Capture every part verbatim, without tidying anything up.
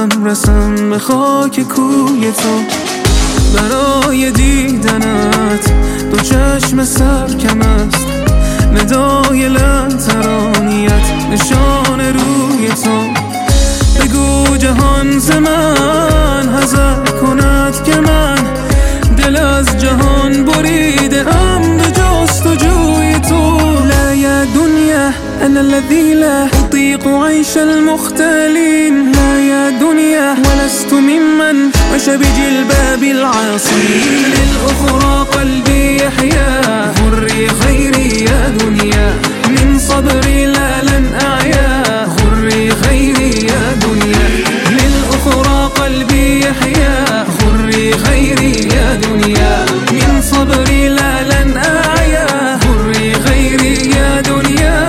هم رسم به خاک کوی تو. برای دیدنت دو چشم سرکم است، ندای لنترانیت نشان روی تو. بگو جهان ز من حذر کند که من دل از جهان بریده ام به جستجوی تو. لا یا دنیا انا الذي لا اطيق عيش المختلين، لا يا دنيا ولست ممن عاش بجلباب العاصين. للأخرى قلبي يحيا غري خيري يا دنيا، من صبري لا لن أعيا غري خيري يا دنيا. للأخرى قلبي يحيا غري خيري يا دنيا، من صبري لا لن أعيا غري خيري يا دنيا.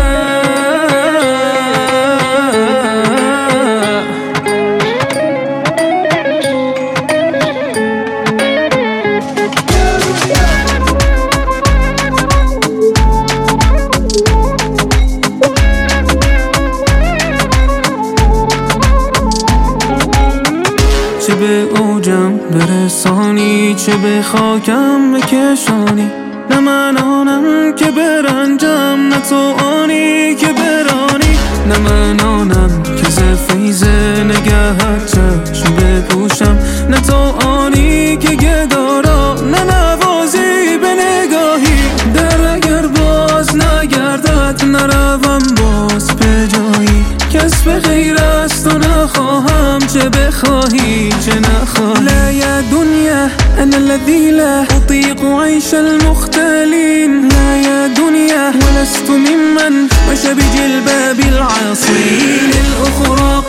چه به اوجم برسانی، چه به خاکم بکشانی. نه من آنم که برنجم، نه تو آنی که برانی. نه من آنم که ز فیض نگهت چشم بپوشم، نه تو آنی که گدارا نه نوازی به نگاهی. در اگر باز نگردد نروم باز به جایی، کس به غیر از تو نخواهم چه بخواهی چه نخواهی. لا یا دنیا انا الذي لا اطيق عيش المختلين، لا يا دنيا ولست ممن عاش بجلباب العاصين. للأخرى